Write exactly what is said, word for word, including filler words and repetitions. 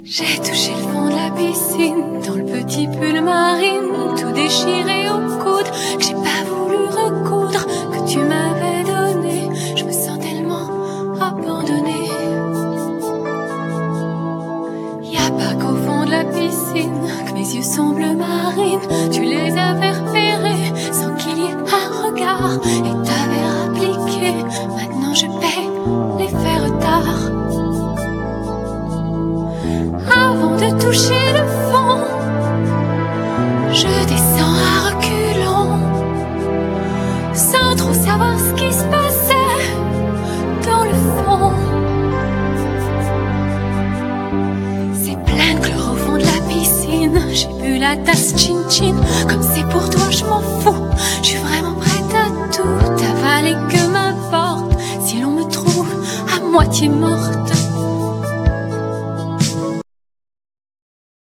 J'ai touché le fond de la piscine, dans le petit pull marine, tout déchiré au coude, que j'ai pas voulu recoudre, que tu m'avais donné. Je me sens tellement abandonnée. Y'a pas qu'au fond de la piscine que mes yeux sont bleu marine. Tu les avais repérés sans qu'il y ait un regard, et t'avais appliqué. Maintenant je paie les faits retards. Avant de toucher le fond, je descends à reculons, sans trop savoir ce qui se passait dans le fond. C'est plein de chlore au fond de la piscine. J'ai bu la tasse chin-chin. Comme c'est pour toi, je m'en fous. Je suis vraiment prête à tout avaler, que m'importe si l'on me trouve à moitié morte.